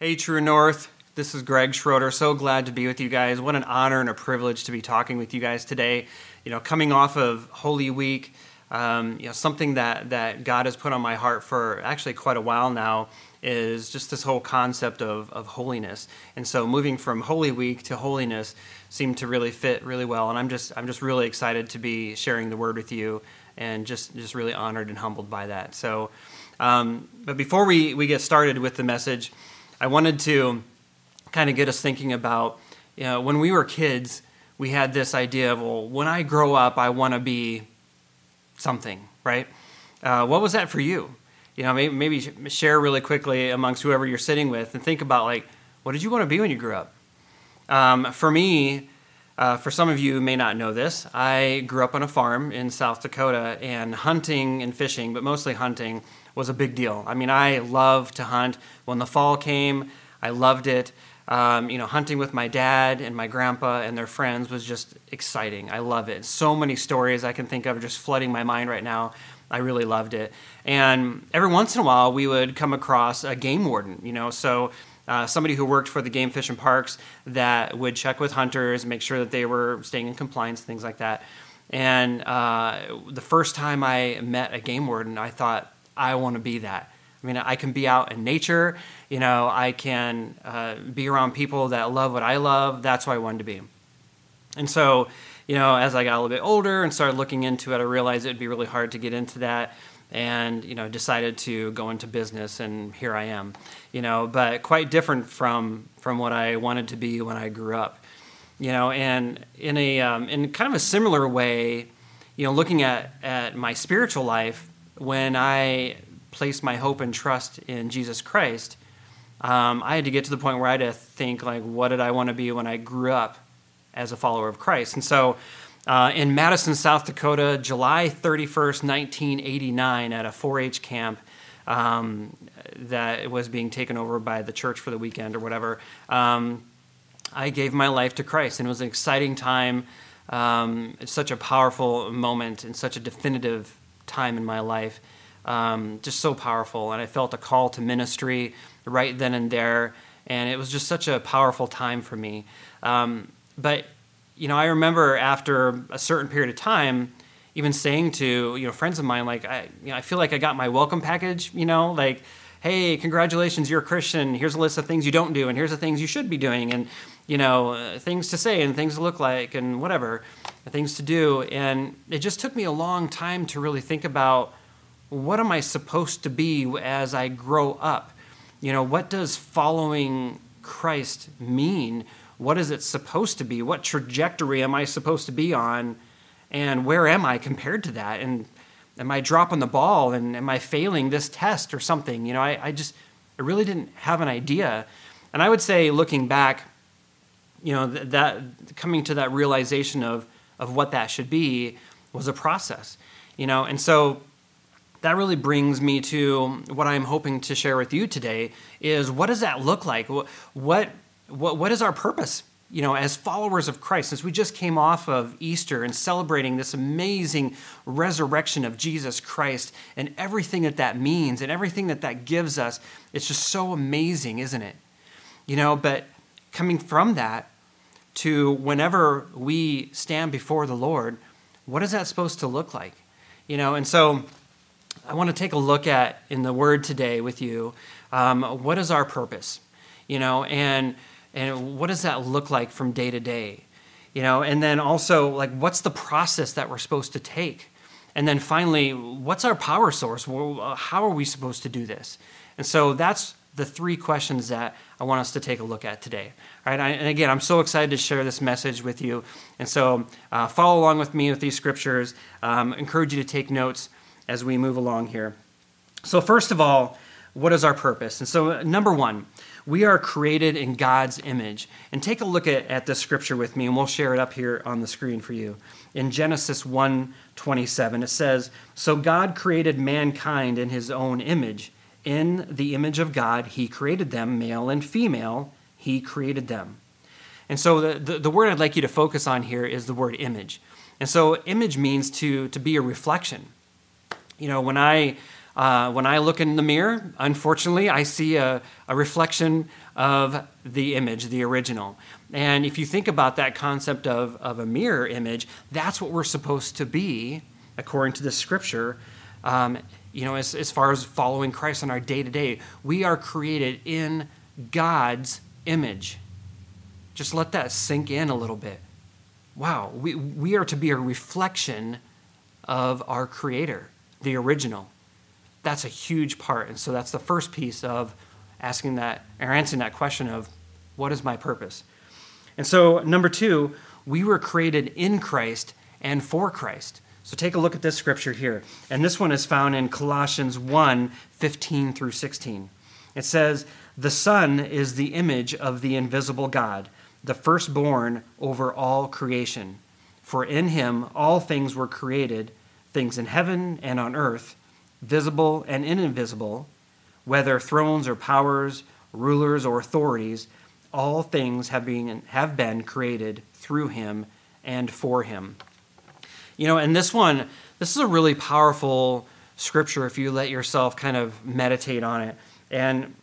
Hey, True North. This is Greg Schroeder. So glad to be with you guys. What an honor and a privilege to be talking with you guys today. Coming off of Holy Week, something that God has put on my heart for actually quite a while now is just this whole concept of holiness. And so moving from Holy Week to holiness seemed to really fit really well. And I'm just really excited to be sharing the word with you and just really honored and humbled by that. So, but before we get started with the message, I wanted to kind of get us thinking about, when we were kids, we had this idea of, well, when I grow up, I want to be something, right? What was that for you? Maybe share really quickly amongst whoever you're sitting with and think about, what did you want to be when you grew up? For me, for some of you who may not know this, I grew up on a farm in South Dakota, and hunting and fishing, but mostly hunting, was a big deal. I mean, I loved to hunt. When the fall came, I loved it. Hunting with my dad and my grandpa and their friends was just exciting. I love it. So many stories I can think of just flooding my mind right now. I really loved it. And every once in a while, we would come across a game warden, somebody who worked for the Game Fish and Parks that would check with hunters, make sure that they were staying in compliance, things like that. And the first time I met a game warden, I thought, I want to be that. I mean, I can be out in nature, I can be around people that love what I love. That's what I wanted to be. And so, as I got a little bit older and started looking into it, I realized it would be really hard to get into that, and, decided to go into business, and here I am, but quite different from what I wanted to be when I grew up, and in kind of a similar way, looking at my spiritual life, when I placed my hope and trust in Jesus Christ, I had to get to the point where I had to think, what did I want to be when I grew up as a follower of Christ? And so in Madison, South Dakota, July 31st, 1989, at a 4-H camp that was being taken over by the church for the weekend or whatever, I gave my life to Christ. And it was an exciting time. It's such a powerful moment and such a definitive time in my life. Just so powerful, and I felt a call to ministry right then and there, and it was just such a powerful time for me. But I remember after a certain period of time, even saying to friends of mine, I feel like I got my welcome package. Hey, congratulations, you're a Christian. Here's a list of things you don't do, and here's the things you should be doing, and things to say and things to look like, and whatever, things to do. And it just took me a long time to really think about, what am I supposed to be as I grow up? What does following Christ mean? What is it supposed to be? What trajectory am I supposed to be on? And where am I compared to that? And am I dropping the ball? And am I failing this test or something? I really didn't have an idea. And I would say, looking back, that coming to that realization of what that should be was a process, and so that really brings me to what I'm hoping to share with you today is, what does that look like? What is our purpose, as followers of Christ? Since we just came off of Easter and celebrating this amazing resurrection of Jesus Christ and everything that means and everything that gives us, it's just so amazing, isn't it? But coming from that to whenever we stand before the Lord, what is that supposed to look like? And so I want to take a look at, in the Word today with you, what is our purpose, and what does that look like from day to day, and then also, what's the process that we're supposed to take, and then finally, what's our power source? How are we supposed to do this? And so that's the three questions that I want us to take a look at today. All right, and again, I'm so excited to share this message with you, and so follow along with me with these scriptures. Encourage you to take notes as we move along here. So first of all, what is our purpose? And so number one, we are created in God's image. And take a look at this scripture with me, and we'll share it up here on the screen for you. In Genesis 1:27, it says, "So God created mankind in his own image. In the image of God, he created them, male and female, he created them." And so the word I'd like you to focus on here is the word image. And so image means to be a reflection. When I When I look in the mirror, unfortunately, I see a reflection of the image, the original. And if you think about that concept of a mirror image, that's what we're supposed to be, according to the scripture, as far as following Christ in our day-to-day. We are created in God's image. Just let that sink in a little bit. Wow, we are to be a reflection of our Creator, the original. That's a huge part. And so that's the first piece of answering that question of, what is my purpose? And so number 2, we were created in Christ and for Christ. So take a look at this scripture here. And this one is found in Colossians 1:15 through 16. It says, "The Son is the image of the invisible God, the firstborn over all creation. For in him all things were created, things in heaven and on earth, visible and invisible, whether thrones or powers, rulers or authorities, all things have been created through him and for him." And this is a really powerful scripture if you let yourself kind of meditate on it. And,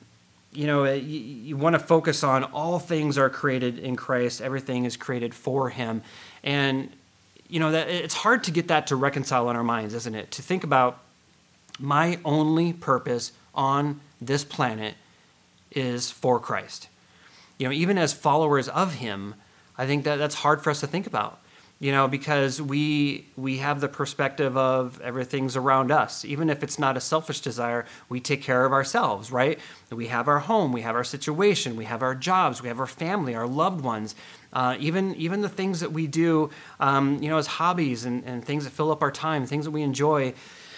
you want to focus on all things are created in Christ. Everything is created for him. And, that it's hard to get that to reconcile in our minds, isn't it? To think about, my only purpose on this planet is for Christ. Even as followers of him, I think that's hard for us to think about, because we have the perspective of everything's around us. Even if it's not a selfish desire, we take care of ourselves, right? We have our home, we have our situation, we have our jobs, we have our family, our loved ones, even the things that we do, as hobbies and things that fill up our time, things that we enjoy.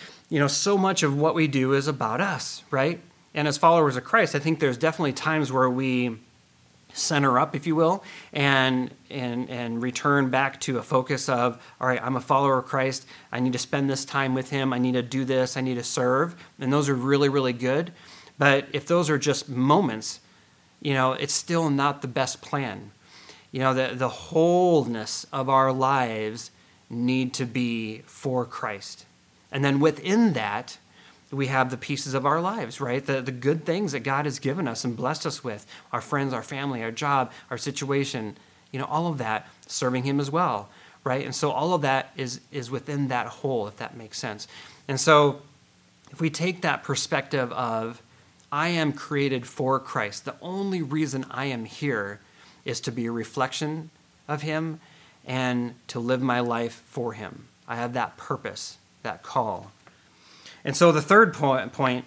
So much of what we do is about us, right? And as followers of Christ, I think there's definitely times where we center up, if you will, and return back to a focus of, all right, I'm a follower of Christ. I need to spend this time with him. I need to do this. I need to serve. And those are really, really good. But if those are just moments, it's still not the best plan. The wholeness of our lives need to be for Christ. And then within that, we have the pieces of our lives, right? The good things that God has given us and blessed us with, our friends, our family, our job, our situation, all of that, serving him as well, right? And so all of that is within that whole, if that makes sense. And so if we take that perspective of, I am created for Christ, the only reason I am here is to be a reflection of him and to live my life for him. I have that purpose, that call. And so the third point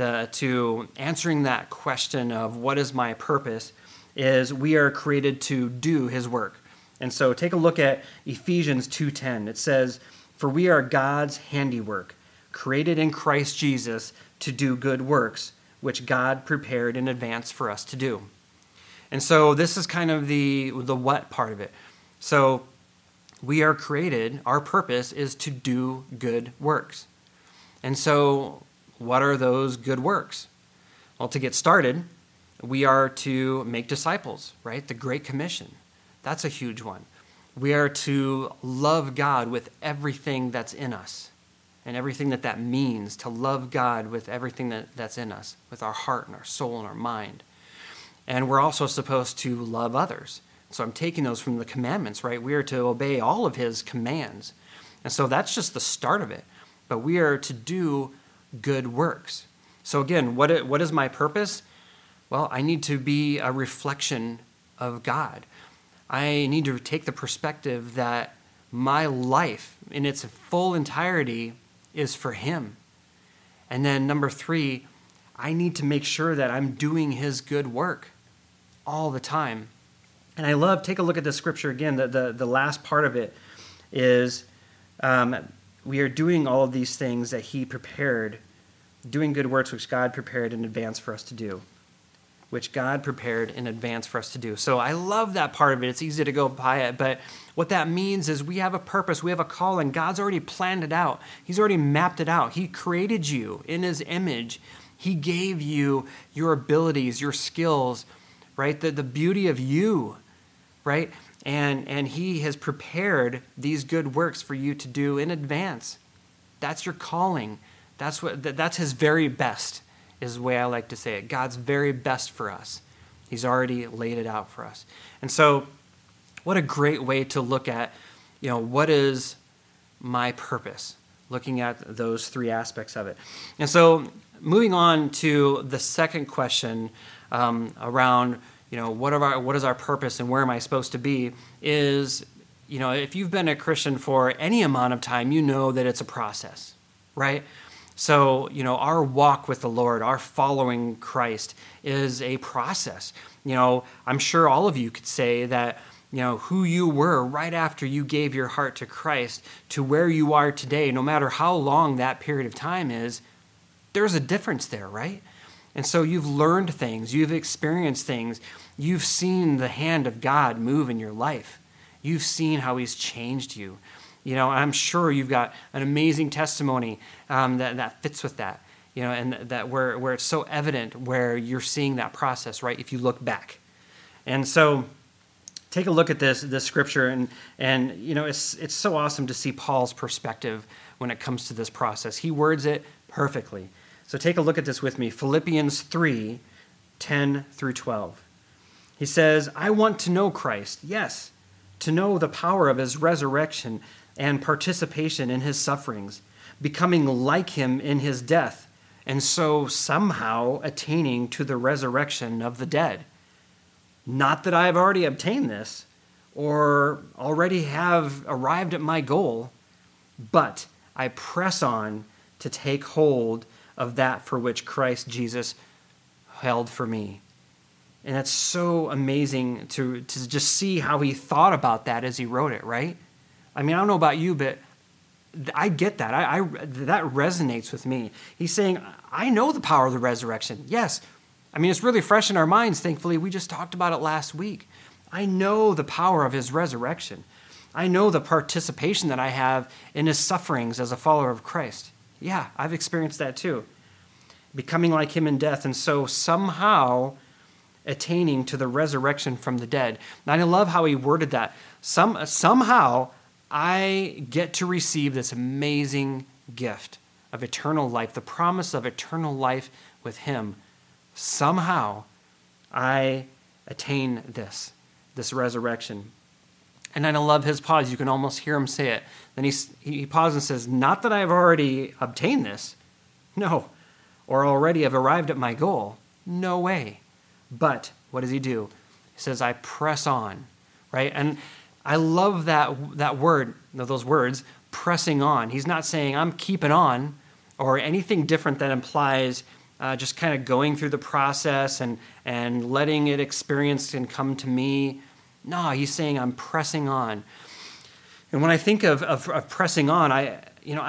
to answering that question of what is my purpose is we are created to do his work. And so take a look at Ephesians 2:10. It says, "For we are God's handiwork, created in Christ Jesus to do good works, which God prepared in advance for us to do." And so this is kind of the what part of it. So we are created, our purpose is to do good works. And so what are those good works? Well, to get started, we are to make disciples, right? The Great Commission. That's a huge one. We are to love God with everything that's in us and everything that means, to love God with everything that's in us, with our heart and our soul and our mind. And we're also supposed to love others. So I'm taking those from the commandments, right? We are to obey all of his commands. And so that's just the start of it. But we are to do good works. So again, what is my purpose? Well, I need to be a reflection of God. I need to take the perspective that my life in its full entirety is for him. And then number 3, I need to make sure that I'm doing his good work all the time. And take a look at the scripture again. The last part of it is we are doing all of these things that he prepared, doing good works which God prepared in advance for us to do. So I love that part of it. It's easy to go by it, but what that means is we have a purpose, we have a calling. God's already planned it out. He's already mapped it out. He created you in his image. He gave you your abilities, your skills, right? The beauty of you, right? And he has prepared these good works for you to do in advance. That's your calling. That's his very best, is the way I like to say it. God's very best for us. He's already laid it out for us. And so what a great way to look at, what is my purpose? Looking at those three aspects of it. And so moving on to the second question around, what is our purpose and where am I supposed to be is, if you've been a Christian for any amount of time, you know that it's a process, right? So, our walk with the Lord, our following Christ is a process. I'm sure all of you could say that, who you were right after you gave your heart to Christ to where you are today, no matter how long that period of time is, there's a difference there, right? And so you've learned things, you've experienced things, you've seen the hand of God move in your life. You've seen how he's changed you. I'm sure you've got an amazing testimony that fits with that, and that where it's so evident where you're seeing that process, right, if you look back. And so take a look at this scripture, and it's so awesome to see Paul's perspective when it comes to this process. He words it perfectly. So take a look at this with me. Philippians 3:10 through 12. He says, I want to know Christ, yes, to know the power of his resurrection and participation in his sufferings, becoming like him in his death, and so somehow attaining to the resurrection of the dead. Not that I have already obtained this or already have arrived at my goal, but I press on to take hold of that for which Christ Jesus held for me. And it's so amazing to just see how he thought about that as he wrote it, right? I mean, I don't know about you, but I get that. That resonates with me. He's saying, I know the power of the resurrection. Yes. I mean, it's really fresh in our minds, thankfully. We just talked about it last week. I know the power of his resurrection. I know the participation that I have in his sufferings as a follower of Christ. Yeah, I've experienced that too. Becoming like him in death, and so somehow attaining to the resurrection from the dead. And I love how he worded that. Somehow I get to receive this amazing gift of eternal life, the promise of eternal life with him. Somehow I attain this resurrection. And I love his pause. You can almost hear him say it. Then he pauses and says, not that I have already obtained this. No. Or already have arrived at my goal. No way. But what does he do? He says, I press on, right? And I love that word, those words, pressing on. He's not saying I'm keeping on or anything different that implies just kind of going through the process and letting it experience and come to me. No, he's saying I'm pressing on. And when I think of pressing on, I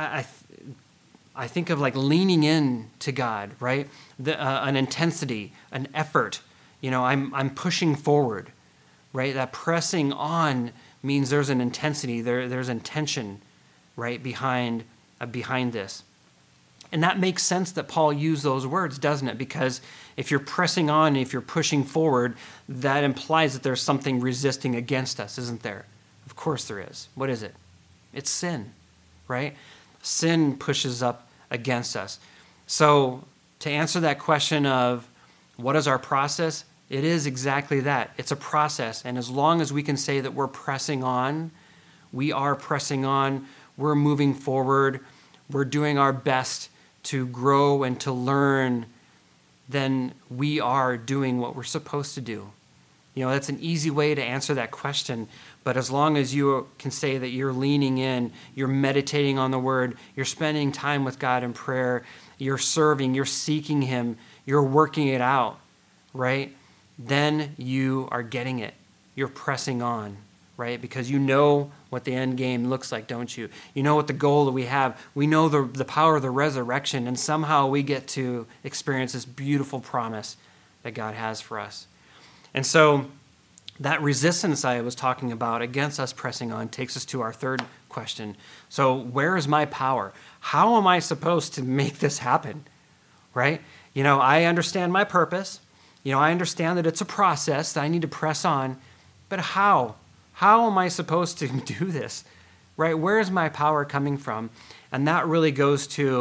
think of like leaning in to God, right? An intensity, an effort. I'm pushing forward, right? That pressing on means there's an intensity, there's intention, right, behind this. And that makes sense that Paul used those words, doesn't it? Because if you're pressing on, if you're pushing forward, that implies that there's something resisting against us, isn't there? Of course there is. What is it? It's sin, right? Sin pushes up against us. So to answer that question of what is our process, it is exactly that. It's a process. And as long as we can say that we're pressing on, we are pressing on, we're moving forward, we're doing our best to grow and to learn, then we are doing what we're supposed to do. That's an easy way to answer that question. But as long as you can say that you're leaning in, you're meditating on the word, you're spending time with God in prayer, you're serving, you're seeking him, you're working it out, right? Then you are getting it. You're pressing on, right? Because you know what the end game looks like, don't you? You know what the goal that we have. We know the power of the resurrection, and somehow we get to experience this beautiful promise that God has for us. And so that resistance I was talking about against us pressing on takes us to our third question. So where is my power? How am I supposed to make this happen, right? I understand my purpose. I understand that it's a process that I need to press on, but how? How am I supposed to do this, right? Where is my power coming from? And that really goes to,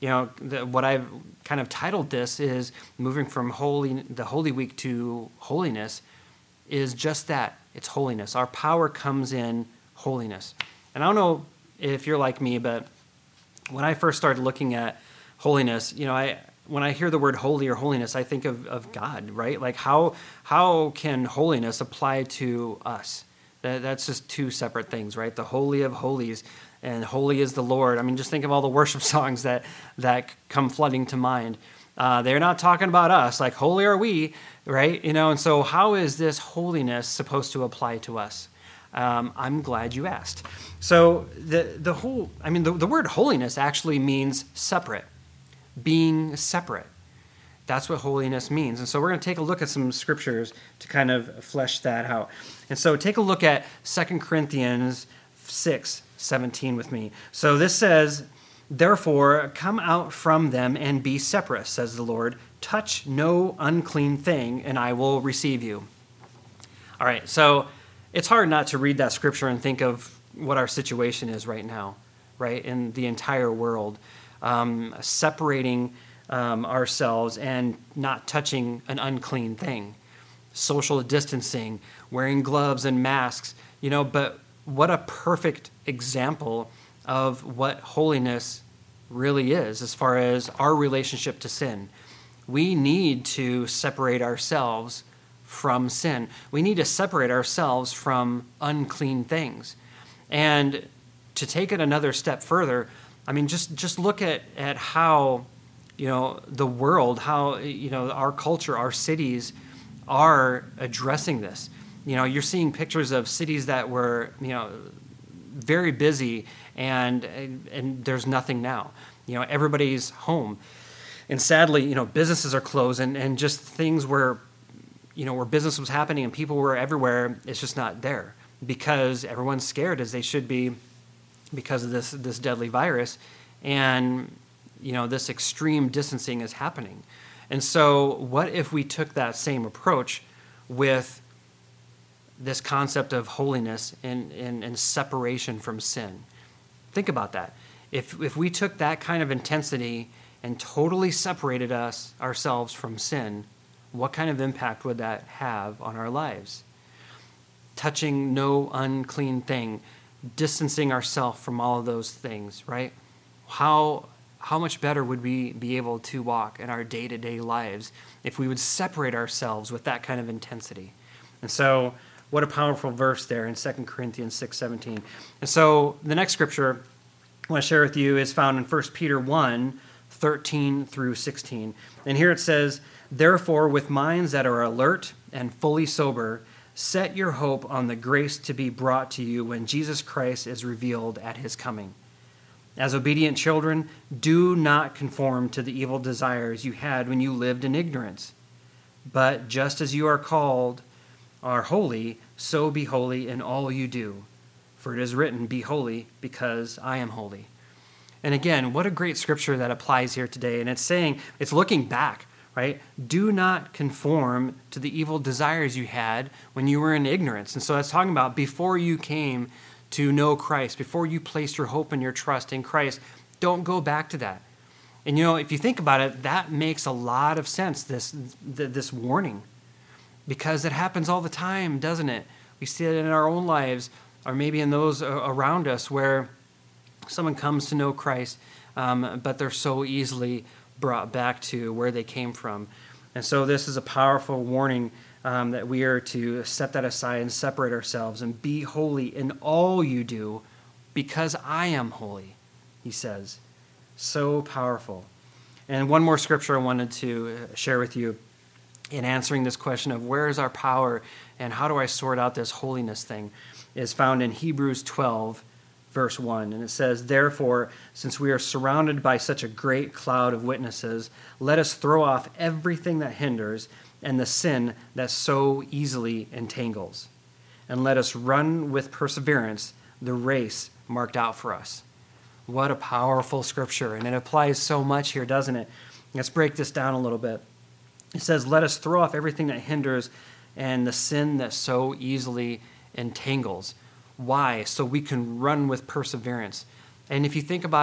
What I've kind of titled this is moving from the Holy Week to holiness is just that. It's holiness. Our power comes in holiness. And I don't know if you're like me, but when I first started looking at holiness, when I hear the word holy or holiness, I think of God, right? Like how can holiness apply to us? That's just two separate things, right? The Holy of Holies and holy is the Lord. I mean, just think of all the worship songs that come flooding to mind. They're not talking about us, like holy are we, right? And so how is this holiness supposed to apply to us? I'm glad you asked. So the word holiness actually means separate, being separate. That's what holiness means. And so we're going to take a look at some scriptures to kind of flesh that out. And so take a look at 2 Corinthians 6:17 with me. So this says, "Therefore, come out from them and be separate, says the Lord. Touch no unclean thing, and I will receive you." All right, so it's hard not to read that scripture and think of what our situation is right now, right, in the entire world, separating ourselves and not touching an unclean thing, social distancing, wearing gloves and masks, but what a perfect example of what holiness really is as far as our relationship to sin. We need to separate ourselves from sin. We need to separate ourselves from unclean things. And to take it another step further, I mean, just look at how, the world, how, our culture, our cities are addressing this. You're seeing pictures of cities that were, very busy and there's nothing now. Everybody's home. And sadly, businesses are closed and just things where business was happening and people were everywhere, it's just not there because everyone's scared, as they should be, because of this deadly virus. And, this extreme distancing is happening. And so what if we took that same approach with this concept of holiness and separation from sin? Think about that. If we took that kind of intensity and totally separated ourselves from sin, what kind of impact would that have on our lives? Touching no unclean thing, distancing ourselves from all of those things, right? How much better would we be able to walk in our day-to-day lives if we would separate ourselves with that kind of intensity? And so what a powerful verse there in 2 Corinthians 6:17. And so the next scripture I want to share with you is found in 1 Peter 1:13 through 16. And here it says, "Therefore, with minds that are alert and fully sober, set your hope on the grace to be brought to you when Jesus Christ is revealed at his coming. As obedient children, do not conform to the evil desires you had when you lived in ignorance. But just as you are holy, so be holy in all you do. For it is written, 'Be holy, because I am holy.'" And again, what a great scripture that applies here today. And it's looking back, right? Do not conform to the evil desires you had when you were in ignorance. And so that's talking about before you came to know Christ, before you placed your hope and your trust in Christ. Don't go back to that. And if you think about it, that makes a lot of sense, this warning, because it happens all the time, doesn't it? We see it in our own lives, or maybe in those around us, where someone comes to know Christ, but they're so easily brought back to where they came from. And so this is a powerful warning that we are to set that aside and separate ourselves and be holy in all you do, because I am holy, he says. So powerful. And one more scripture I wanted to share with you in answering this question of where is our power and how do I sort out this holiness thing is found in Hebrews 12, verse 1. And it says, "Therefore, since we are surrounded by such a great cloud of witnesses, let us throw off everything that hinders and the sin that so easily entangles. And let us run with perseverance the race marked out for us." What a powerful scripture. And it applies so much here, doesn't it? Let's break this down a little bit. It says, let us throw off everything that hinders and the sin that so easily entangles. Why? So we can run with perseverance. And if you think about it,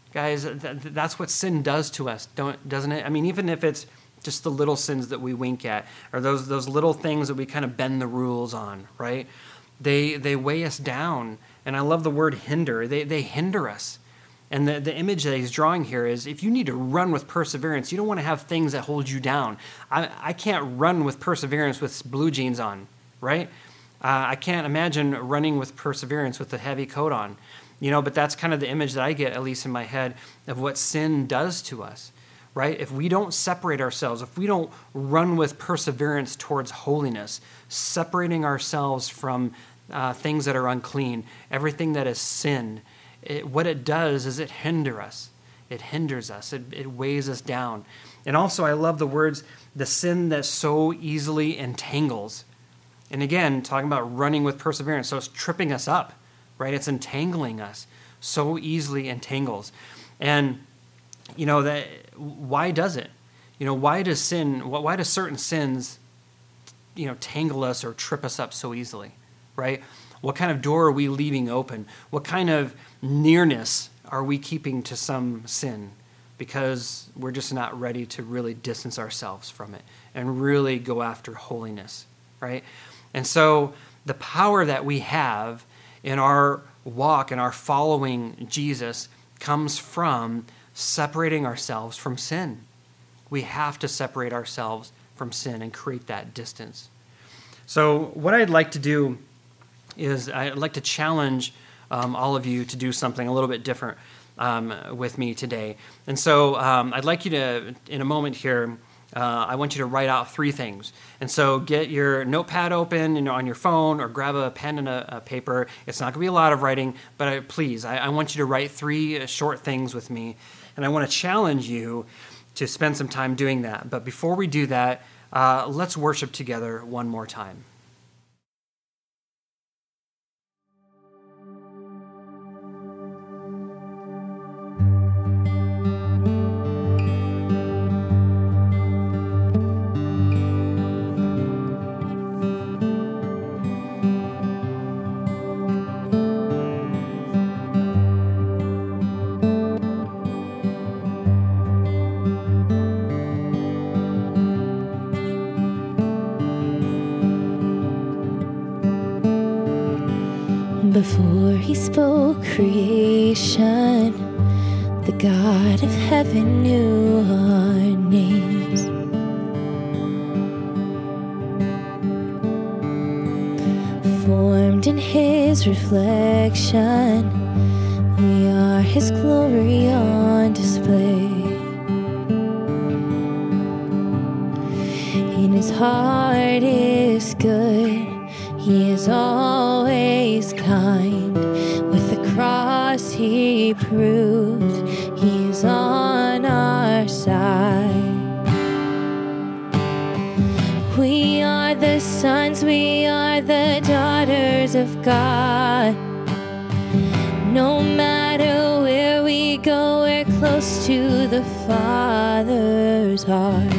Guys, that's what sin does to us, doesn't it? I mean, even if it's just the little sins that we wink at, or those little things that we kind of bend the rules on, right? They weigh us down. And I love the word hinder. They hinder us. And the image that he's drawing here is, if you need to run with perseverance, you don't want to have things that hold you down. I can't run with perseverance with blue jeans on, right? I can't imagine running with perseverance with a heavy coat on. But that's kind of the image that I get, at least in my head, of what sin does to us, right? If we don't separate ourselves, if we don't run with perseverance towards holiness, separating ourselves from things that are unclean, everything that is sin, what it does is it hinders us. It hinders us. It weighs us down. And also, I love the words, the sin that so easily entangles. And again, talking about running with perseverance. So it's tripping us up, right? It's entangling us. So easily entangles. And, why does it? Why does certain sins, tangle us or trip us up so easily, right? What kind of door are we leaving open? What kind of nearness are we keeping to some sin? Because we're just not ready to really distance ourselves from it and really go after holiness, right? And so the power that we have in our walk and our following Jesus comes from separating ourselves from sin. We have to separate ourselves from sin and create that distance. So what I'd like to do is I'd like to challenge all of you to do something a little bit different with me today. And so I'd like you to, in a moment here, I want you to write out 3 things. And so get your notepad open on your phone, or grab a pen and a paper. It's not going to be a lot of writing, but please, I want you to write 3 short things with me. And I want to challenge you to spend some time doing that. But before we do that, let's worship together one more time. Before he spoke creation, the God of heaven knew our names. Formed in his reflection, we are his glory on display. In his heart is good, he is always kind. With the cross he proved he is on our side. We are the sons, we are the daughters of God. No matter where we go, we're close to the Father's heart.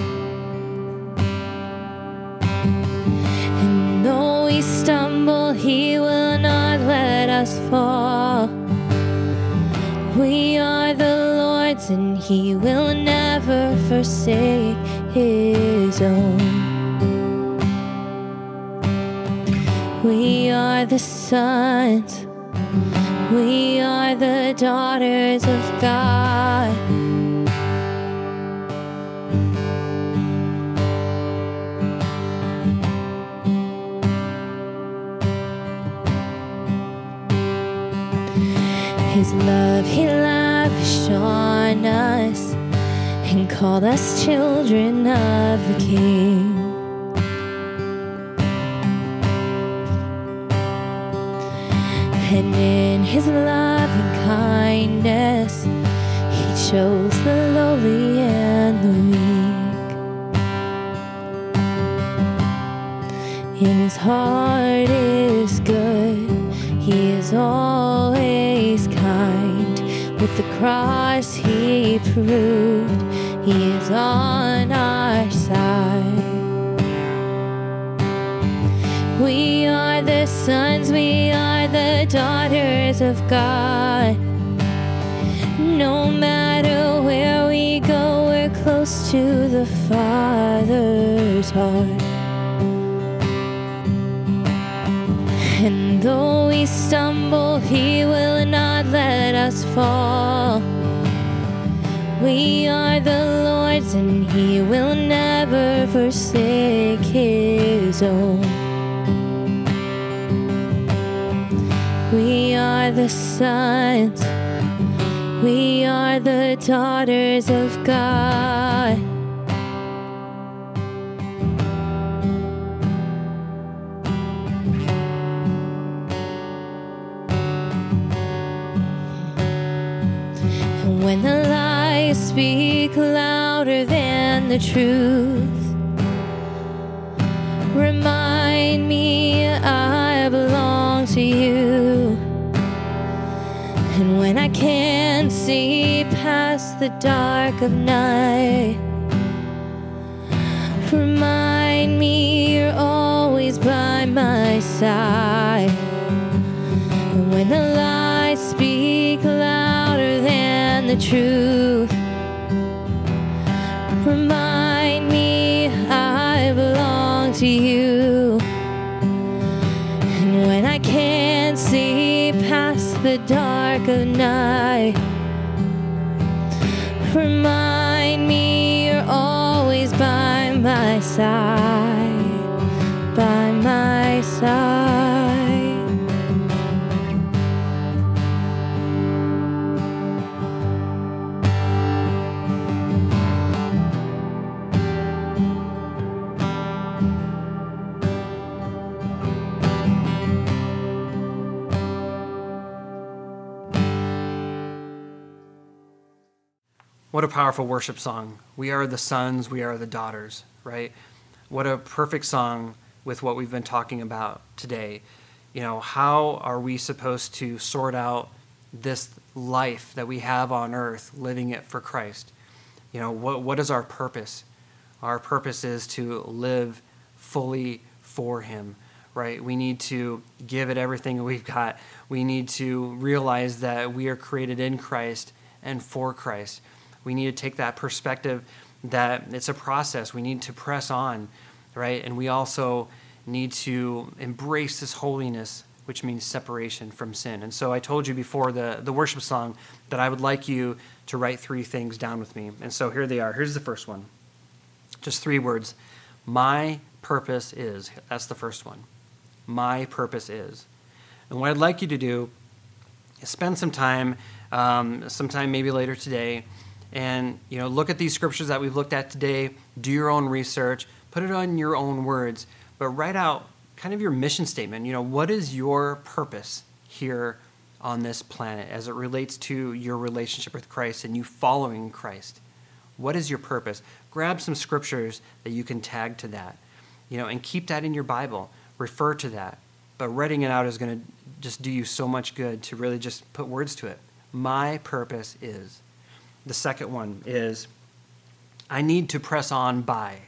We stumble, he will not let us fall. We are the Lord's, and he will never forsake his own. We are the sons, we are the daughters of God. His love he lavished on us and called us children of the King. And in his love and kindness, he chose the lowly and the weak. In his heart is good, he is always kind. With the cross he proved he is on our side. We are the sons, we are the daughters of God. No matter where we go, we're close to the Father's heart. And though we stumble, He will not let us fall. We are the Lord's, and He will never forsake His own. We are the sons, we are the daughters of God. And when the lies speak louder than the truth, remind me I belong to you. And when I can't see past the dark of night, remind me you're always by my side. And when the lies speak louder than the truth, remind me I belong to you. And when I can't see past the dark of night, remind me you're always by my side, by my side. What a powerful worship song. We are the sons, we are the daughters, right? What a perfect song with what we've been talking about today. You know, how are we supposed to sort out this life that we have on earth, living it for Christ? You know, what is our purpose? Our purpose is to live fully for Him, right? We need to give it everything we've got. We need to realize that we are created in Christ and for Christ. We need to take that perspective that it's a process. We need to press on, right? And we also need to embrace this holiness, which means separation from sin. And so I told you before the worship song that I would like you to write 3 things down with me. And so here they are. Here's the first one. Just 3 words. My purpose is. That's the first one. My purpose is. And what I'd like you to do is spend some time maybe later today, and look at these scriptures that we've looked at today, do your own research, put it on your own words, but write out kind of your mission statement. What is your purpose here on this planet as it relates to your relationship with Christ and you following Christ? What is your purpose? Grab some scriptures that you can tag to that, and keep that in your Bible. Refer to that. But writing it out is going to just do you so much good to really just put words to it. My purpose is. The second one is, I need to press on by.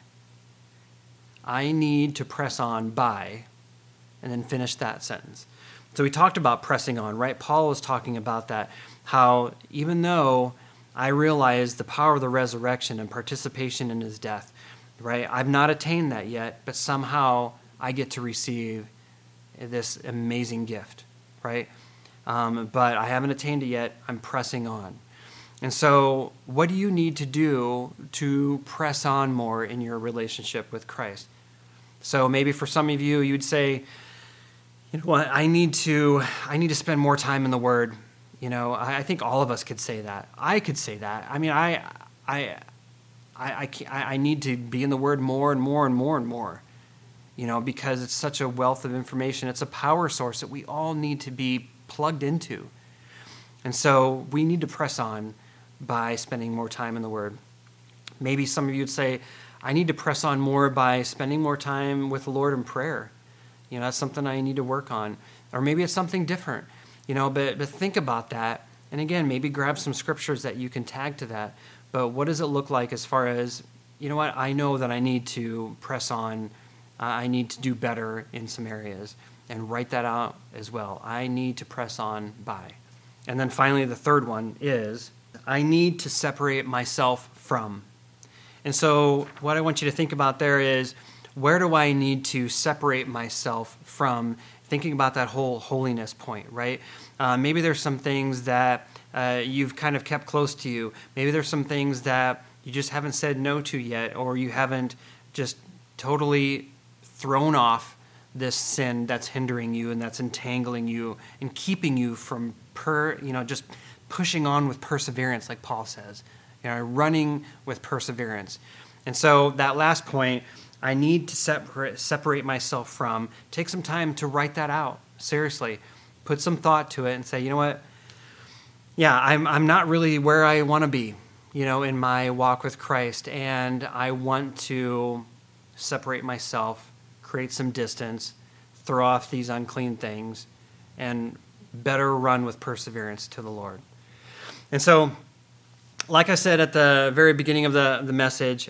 I need to press on by, and then finish that sentence. So we talked about pressing on, right? Paul was talking about that, how even though I realize the power of the resurrection and participation in His death, right? I've not attained that yet, but somehow I get to receive this amazing gift, right? But I haven't attained it yet. I'm pressing on. And so what do you need to do to press on more in your relationship with Christ? So maybe for some of you, you'd say, I need to spend more time in the Word. I think all of us could say that. I could say that. I mean, I need to be in the Word more and more and more and more, because it's such a wealth of information. It's a power source that we all need to be plugged into. And so we need to press on by spending more time in the Word. Maybe some of you would say, I need to press on more by spending more time with the Lord in prayer. That's something I need to work on. Or maybe it's something different, but think about that. And again, maybe grab some scriptures that you can tag to that. But what does it look like as far as, I know that I need to press on. I need to do better in some areas. And write that out as well. I need to press on by. And then finally, the third one is, I need to separate myself from. And so what I want you to think about there is, where do I need to separate myself from? Thinking about that whole holiness point, right? Maybe there's some things that you've kind of kept close to you. Maybe there's some things that you just haven't said no to yet, or you haven't just totally thrown off this sin that's hindering you and that's entangling you and keeping you from just pushing on with perseverance, like Paul says, running with perseverance. And so that last point, I need to separate myself from. Take some time to write that out. Seriously, put some thought to it and say, you know what? Yeah, I'm not really where I want to be, in my walk with Christ, and I want to separate myself, create some distance, throw off these unclean things, and better run with perseverance to the Lord. And so, like I said at the very beginning of the message,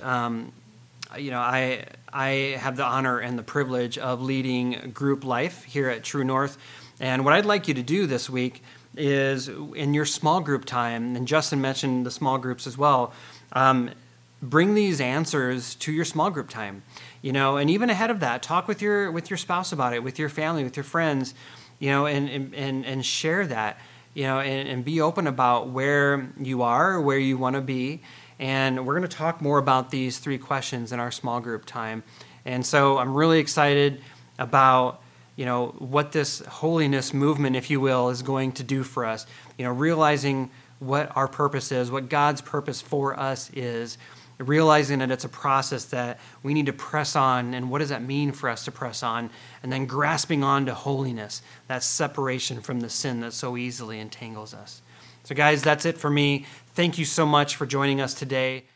I have the honor and the privilege of leading group life here at True North. And what I'd like you to do this week is, in your small group time, and Justin mentioned the small groups as well, bring these answers to your small group time. And even ahead of that, talk with your spouse about it, with your family, with your friends, and share that, and be open about where you are, where you want to be. And we're going to talk more about these 3 questions in our small group time. And so I'm really excited about, what this holiness movement, if you will, is going to do for us. Realizing what our purpose is, what God's purpose for us is, realizing that it's a process that we need to press on, and what does that mean for us to press on, and then grasping on to holiness, that separation from the sin that so easily entangles us. So guys, that's it for me. Thank you so much for joining us today.